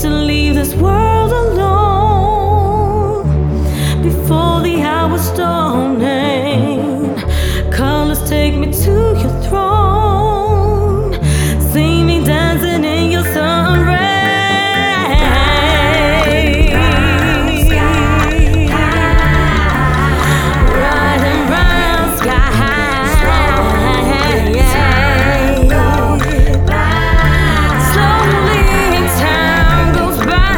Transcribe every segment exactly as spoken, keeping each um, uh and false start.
to leave this world alone before the hour's dawning. Colors take me to your throne. See me dancing in your sun rays. Riding round sky high. Slowly time goes by.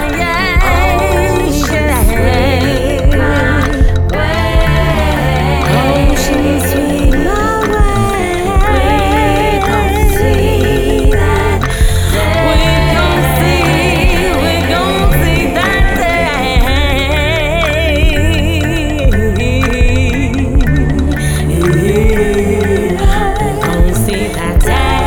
Ocean sweet my way. We gon' see that day. We gon' see, we gon' see that day. We gon' see that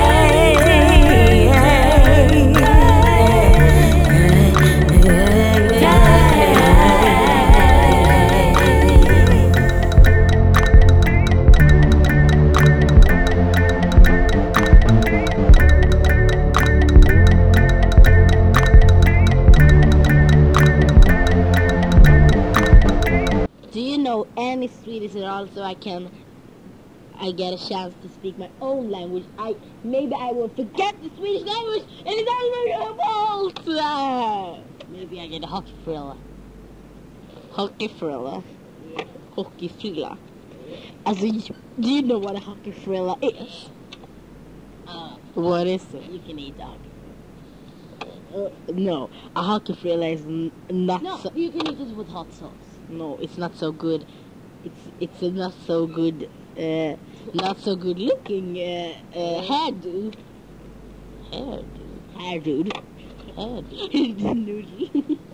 Do you know any Swedish at all, so I can I get a chance to speak my own language? I maybe I will forget the Swedish language and it's unbelievable. Maybe I get a hockey frilla. Hockey frilla. Hockey frilla. Alltså, do you know what a hockey frilla is? Uh, what is it? You can eat dog. Uh, no, a hockey frilla is n not No, so... you can eat this with hot sauce. No, it's not so good. It's it's a not so good, uh, not so good looking uh, uh, hairdo. Hairdo. Hairdo. Hairdo. Noodle.